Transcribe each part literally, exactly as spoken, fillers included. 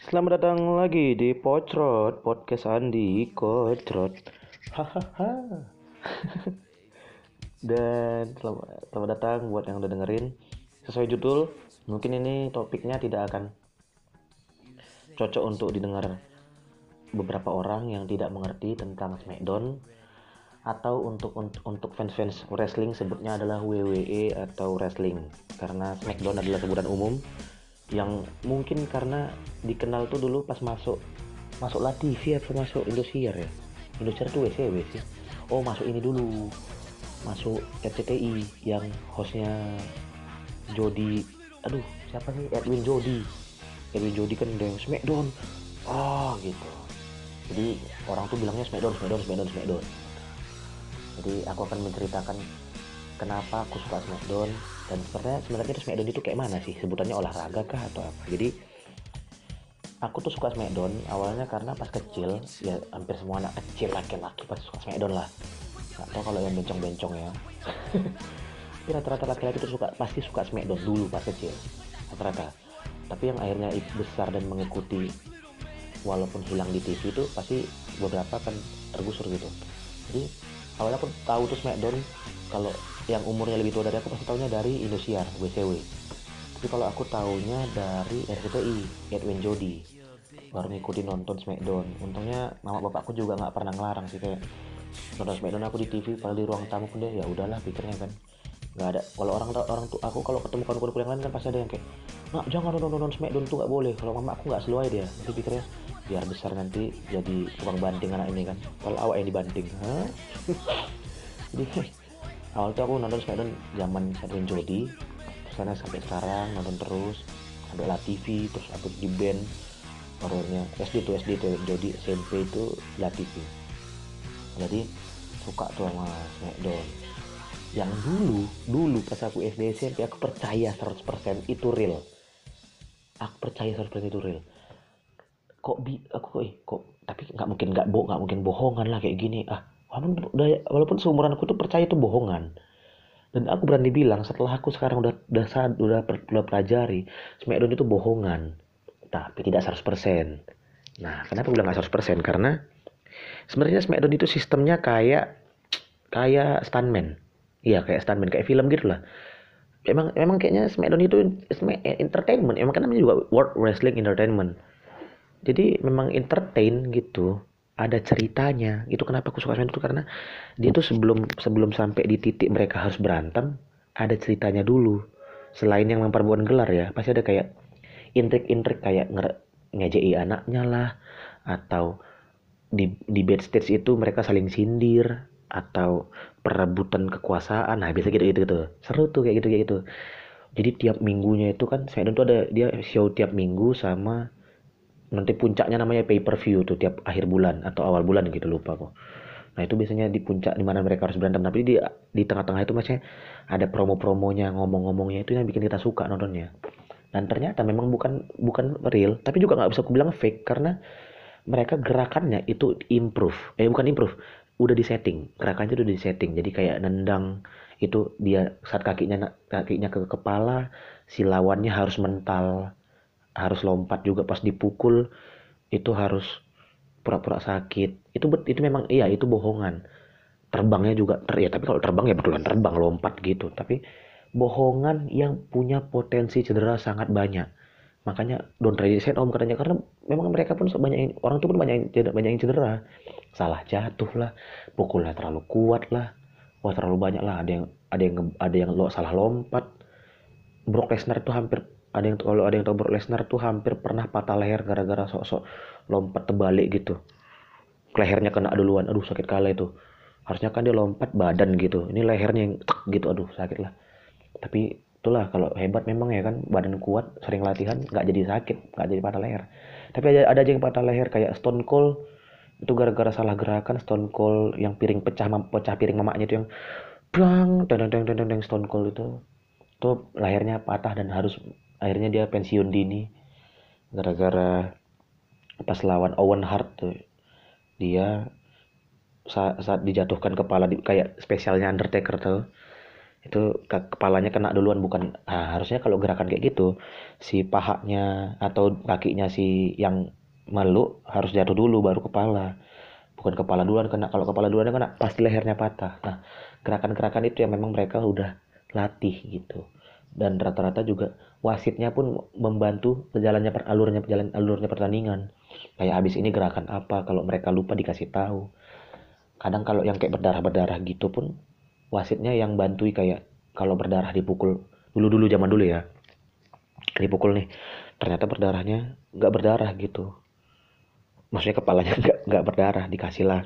Selamat datang lagi di Pocrot, podcast Andi Kocrot. Hahaha. Dan selamat, selamat datang buat yang udah dengerin. Sesuai judul, mungkin ini topiknya tidak akan cocok untuk didengar beberapa orang yang tidak mengerti tentang Smackdown, atau untuk untuk, untuk fans-fans wrestling sebutnya adalah W W E atau wrestling, karena Smackdown adalah sebutan umum yang mungkin karena dikenal tuh dulu pas masuk masuk La T V atau masuk Indosiar ya. Indosiar tuh W C W sih. Oh, masuk ini dulu, masuk R C T I yang hostnya Jody, aduh siapa sih, Edwin Jody. Edwin Jody kan udah yang Smackdown, oh gitu. Jadi orang tuh bilangnya Smackdown, Smackdown, Smackdown, Smackdown. Jadi aku akan menceritakan kenapa aku suka Smackdown, dan sebenarnya sebenarnya itu Smackdown itu kayak mana sih, sebutannya olahraga kah atau apa. Jadi aku tuh suka Smackdown awalnya karena pas kecil, ya hampir semua anak kecil laki-laki pasti suka Smackdown lah. Nggak tahu kalau yang bencong-bencong ya. Tapi rata-rata laki-laki tuh suka, pasti suka Smackdown dulu pas kecil, rata-rata. Tapi yang akhirnya besar dan mengikuti walaupun hilang di T V itu pasti beberapa kan tergusur gitu. Jadi awalnya aku tahu tuh Smackdown, kalau yang umurnya lebih tua dari aku pasti tahunya dari Indosiar, W C W. Tapi kalau aku tahunya dari R C T I, Edwin Jody, baru ngikutin nonton Smackdown. Untungnya mama bapakku juga nggak pernah ngelarang sih, kayak nonton Smackdown aku di T V padahal di ruang tamu pun dia ya udahlah pikirnya kan. Nggak ada, kalau orang orang tuh aku kalau ketemu kawan-kawanku yang lain kan pasti ada yang kayak, nak jangan nonton nonton Smackdown tuh nggak boleh. Kalau mama aku nggak seluai dia, jadi pikirnya biar besar nanti jadi tukang banting anak ini kan, kalau awak yang dibanting. Hah? Jadi awal tuh aku nonton Smackdown zaman Edwin Jody, terus karena sampai sekarang nonton terus sampai La T V, terus aku di band horornya S D tuh, S D tuh Jody, S M P itu La T V. Jadi suka tuh sama Smackdown. Yang dulu dulu pas aku S D S M P aku percaya seratus persen itu real. Aku percaya seratus persen itu real. Kok bi aku kok eh, kok tapi nggak mungkin nggak bo nggak mungkin bohongan lah kayak gini. Ah, walaupun udah walaupun seumuran aku tuh percaya itu bohongan. Dan aku berani bilang setelah aku sekarang udah udah sad, udah, udah pelajari, Smackdown itu bohongan. Tapi tidak seratus persen. Nah, kenapa gue bilang nggak seratus persen? Karena sebenarnya Smackdown itu sistemnya kayak kayak stuntman. Iya, kayak stuntman, kayak film gitu lah. Emang emang kayaknya Smackdown itu entertainment. Emang kan namanya juga World Wrestling Entertainment. Jadi memang entertain gitu. Ada ceritanya. Itu kenapa aku suka Smackdown itu karena dia tuh sebelum sebelum sampai di titik mereka harus berantem, ada ceritanya dulu. Selain yang memperbuat gelar ya, pasti ada kayak intrik-intrik kayak nge ngejei anaknya lah, atau di di backstage itu mereka saling sindir, atau perebutan kekuasaan. Nah biasa gitu gitu gitu, seru tuh kayak gitu kayak gitu. Jadi tiap minggunya itu kan Smackdown tuh ada dia show tiap minggu, sama nanti puncaknya namanya pay per view tuh tiap akhir bulan atau awal bulan gitu, lupa kok. Nah itu biasanya di puncak di mana mereka harus berantem, tapi di di tengah-tengah itu masih ada promo-promonya, ngomong-ngomongnya, itu yang bikin kita suka nontonnya. Dan ternyata memang bukan bukan real, tapi juga nggak bisa aku bilang fake karena mereka gerakannya itu improve, eh bukan improve, udah disetting, gerakannya udah disetting. Jadi kayak nendang itu dia saat kakinya kakinya ke kepala, si lawannya harus mental, harus lompat juga pas dipukul, itu harus pura-pura sakit. Itu itu memang iya, itu bohongan. Terbangnya juga ter ya, tapi kalau terbang ya betulan terbang lompat gitu, tapi bohongan yang punya potensi cedera sangat banyak. Makanya don't try this at home katanya, karena memang mereka pun banyak orang tuh pun banyak yang cedera, banyak yang cedera, salah jatuh lah, pukulnya terlalu kuat lah, wah terlalu banyak lah, ada yang ada yang ada yang lo salah lompat. Brock Lesnar tuh hampir, ada yang kalau ada yang tahu Brock Lesnar tuh hampir pernah patah leher gara-gara sok-sok lompat terbalik gitu, lehernya kena duluan, aduh sakit kala itu. Harusnya kan dia lompat badan gitu, ini lehernya yang tek gitu, aduh sakit lah. Tapi itulah kalau hebat memang ya kan, badan kuat sering latihan nggak jadi sakit, nggak jadi patah leher. Tapi ada ada aja yang patah leher kayak Stone Cold, itu gara-gara salah gerakan. Stone Cold yang piring pecah, pecah piring mamanya itu yang blang teng teng teng teng, Stone Cold itu tuh lehernya patah dan harus akhirnya dia pensiun dini gara-gara pas lawan Owen Hart tuh, dia saat, saat dijatuhkan kepala di, kayak spesialnya Undertaker tuh, Itu kepalanya kena duluan, bukan. Nah, harusnya kalau gerakan kayak gitu si pahanya atau kakinya si yang meluk harus jatuh dulu baru kepala, bukan kepala duluan kena. Kalau kepala duluan kena pasti lehernya patah. Nah, gerakan-gerakan itu yang memang mereka udah latih gitu. Dan rata-rata juga wasitnya pun membantu jalannya per alurnya jalan alurnya pertandingan. Kayak habis ini gerakan apa, kalau mereka lupa dikasih tahu. Kadang kalau yang kayak berdarah-berdarah gitu pun wasitnya yang bantui, kayak kalau berdarah dipukul dulu-dulu zaman dulu ya, dipukul nih ternyata berdarahnya nggak berdarah gitu, maksudnya kepalanya nggak nggak berdarah, dikasih lah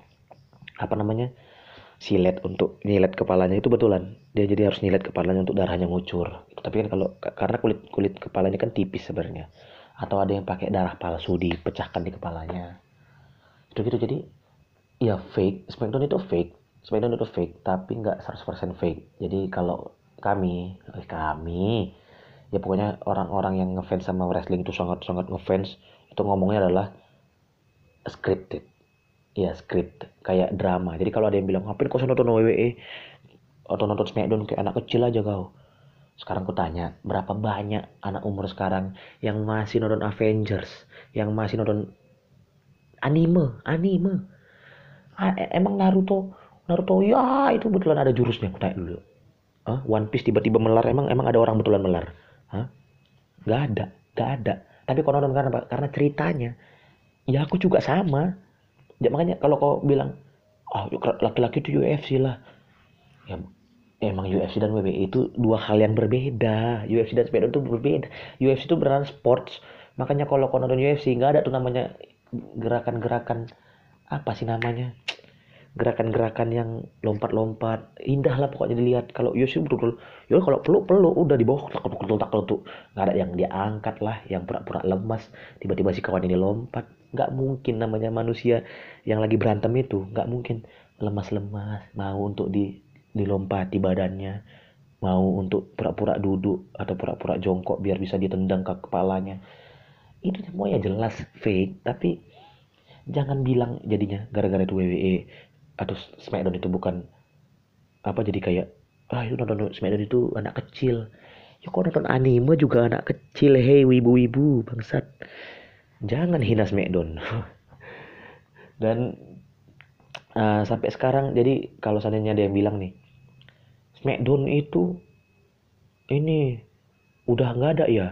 apa namanya silet untuk nyilet kepalanya, itu betulan dia jadi harus nyilet kepalanya untuk darahnya ngucur. Tapi kan kalau karena kulit kulit kepalanya kan tipis sebenarnya, atau ada yang pakai darah palsu dipecahkan di kepalanya itu gitu. Jadi ya fake, Smackdown itu fake, Smackdown itu fake tapi nggak seratus persen fake. Jadi kalau kami eh, kami ya pokoknya orang-orang yang ngefans sama wrestling itu sangat-sangat ngefans, itu ngomongnya adalah scripted. Ya script kayak drama. Jadi kalau ada yang bilang ngapain kau nonton W W E atau nonton Smackdown kayak anak kecil aja kau. Sekarang ku tanya, berapa banyak anak umur sekarang yang masih nonton Avengers, yang masih nonton anime, anime. Ah, e- emang Naruto, Naruto ya itu betulan ada jurusnya. Aku tanya dulu. Hah? One Piece tiba-tiba melar, emang emang ada orang betulan melar? Hah? Gak ada, gak ada. Tapi kau nonton karena apa? Karena ceritanya. Ya aku juga sama. Ya, makanya kalau kau bilang, oh laki-laki itu U F C lah. Ya emang U F C dan W W E itu dua hal yang berbeda. U F C dan SmackDown itu berbeda. U F C itu beneran sports. Makanya kalau kau nonton U F C nggak ada tuh namanya gerakan-gerakan apa sih namanya? Gerakan-gerakan yang lompat-lompat, indah lah pokoknya dilihat. Kalau U F C betul-betul, ya kalau peluk peluk udah di bawah tak tak tak tuh, nggak ada yang dia angkat lah, yang pura-pura lemas, tiba-tiba si kawan ini lompat. Nggak mungkin namanya manusia yang lagi berantem itu, nggak mungkin lemas-lemas mau untuk di dilompati badannya, mau untuk pura-pura duduk atau pura-pura jongkok biar bisa ditendang ke kepalanya. Itu semuanya jelas fake. Tapi jangan bilang jadinya gara-gara itu W W E atau Smackdown itu bukan apa, jadi kayak ah itu nonton Smackdown itu anak kecil. Ya kok nonton anime juga anak kecil, hei wibu-wibu bangsat. Jangan hina Smackdown. Dan uh, sampai sekarang, jadi kalau seandainya ada yang bilang nih Smackdown itu ini udah nggak ada ya,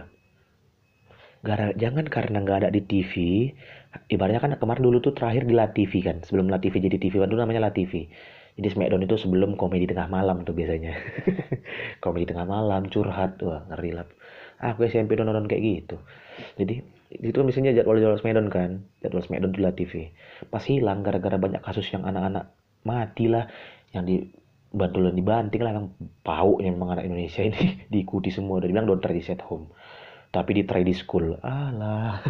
gara jangan karena nggak ada di T V. Ibaratnya kan kemarin dulu tuh terakhir di La T V kan, sebelum La T V jadi T V kan dulu namanya La T V. Jadi Smackdown itu sebelum komedi tengah malam tuh biasanya. Komedi tengah malam curhat, wah ngeri lah. Aku S M P udah nonton kayak gitu. Jadi itu kan misalnya jadwal-jadwal Smackdown kan, jadwal Smackdown di La T V pas hilang gara-gara banyak kasus yang anak-anak mati lah, yang di bantulan dibanting lah, yang bau yang memang anak Indonesia ini diikuti semua. Udah dibilang don't try this at home tapi di try di school, alah.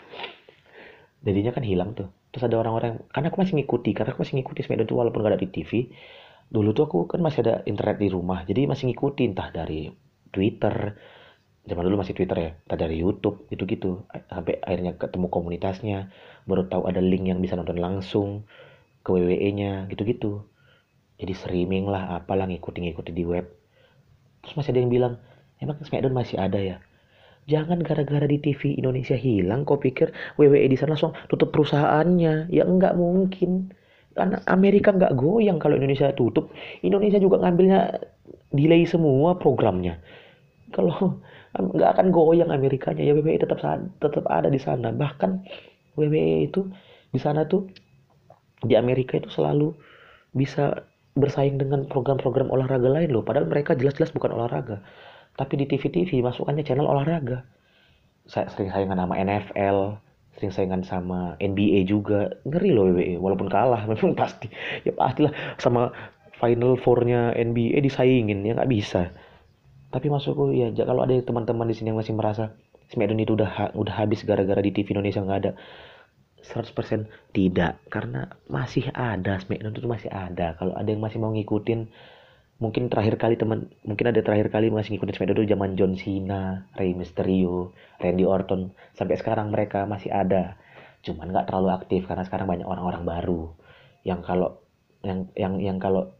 Jadinya kan hilang tuh. Terus ada orang-orang, karena aku masih ngikuti karena aku masih ngikuti Smackdown tuh walaupun gak ada di T V. Dulu tuh aku kan masih ada internet di rumah, jadi masih ngikuti entah dari Twitter, zaman dulu masih Twitter ya, entah dari YouTube gitu-gitu, sampai akhirnya ketemu komunitasnya, baru tahu ada link yang bisa nonton langsung ke W W E-nya gitu-gitu. Jadi streaming lah apalah, ngikutin-ngikutin di web. Terus masih ada yang bilang, emang Smackdown masih ada ya? Jangan gara-gara di T V Indonesia hilang kok pikir W W E di sana langsung tutup perusahaannya. Ya enggak mungkin. Karena Amerika nggak goyang kalau Indonesia tutup. Indonesia juga ngambilnya delay semua programnya. Kalau nggak akan goyang Amerikanya, ya W W E tetap tetap ada di sana. Bahkan W W E itu di sana tuh, di Amerika itu selalu bisa bersaing dengan program-program olahraga lain loh. Padahal mereka jelas-jelas bukan olahraga. Tapi di T V-T V masukannya channel olahraga. Saya sering saingan sama N F L, sering saingan sama N B A juga. Ngeri loh W W E, walaupun kalah memang pasti. Ya pastilah sama Final Four-nya N B A disaingin, ya nggak bisa. Tapi maksudku ya kalau ada teman-teman di sini yang masih merasa Smackdown itu udah ha udah habis gara-gara di T V Indonesia nggak ada, seratus persen tidak, karena masih ada Smackdown itu masih ada. Kalau ada yang masih mau ngikutin, mungkin terakhir kali teman mungkin ada terakhir kali masih ngikutin Smackdown itu zaman John Cena, Rey Mysterio, Randy Orton, sampai sekarang mereka masih ada. Cuman nggak terlalu aktif karena sekarang banyak orang-orang baru yang kalau yang yang yang kalau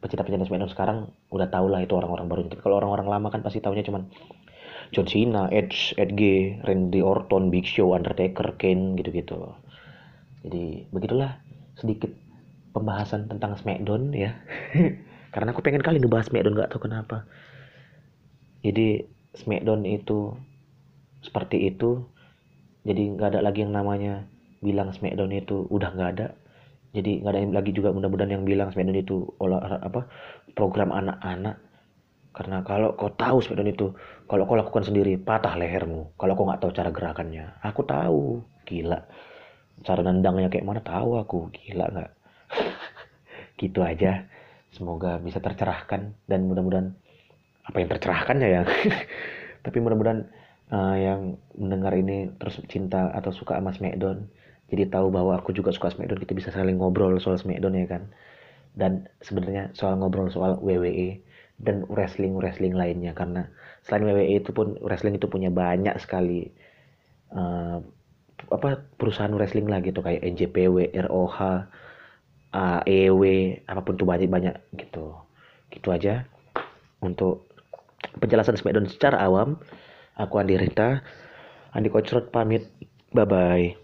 pecinta-pecinta SmackDown sekarang udah tau lah itu orang-orang baru. Tapi kalau orang-orang lama kan pasti taunya cuman John Cena, Edge, Edge, Randy Orton, Big Show, Undertaker, Kane gitu-gitu. Jadi begitulah sedikit pembahasan tentang SmackDown ya. Karena aku pengen kali ngebahas SmackDown, gak tahu kenapa. Jadi SmackDown itu seperti itu. Jadi nggak ada lagi yang namanya bilang SmackDown itu udah nggak ada. Jadi nggak ada lagi juga mudah-mudahan yang bilang SmackDown itu olah apa program anak-anak. Karena kalau kau tahu SmackDown itu, kalau kau lakukan sendiri, patah lehermu. Kalau kau nggak tahu cara gerakannya, aku tahu, gila. Cara nendangnya kayak mana tahu aku, gila nggak? Gitu aja. Semoga bisa tercerahkan dan mudah-mudahan apa yang tercerahkan ya. Tapi mudah-mudahan uh, yang mendengar ini terus cinta atau suka sama SmackDown. Jadi tahu bahwa aku juga suka SmackDown, kita bisa saling ngobrol soal SmackDown ya kan. Dan sebenarnya soal ngobrol soal W W E dan wrestling-wrestling lainnya, karena selain W W E itu pun wrestling itu punya banyak sekali uh, apa perusahaan wrestling lah gitu kayak N J P W, R O H, A E W, apapun tuh banyak-banyak gitu. Gitu aja untuk penjelasan SmackDown secara awam. Aku Andi Rita, Andi Kocrot pamit. Bye bye.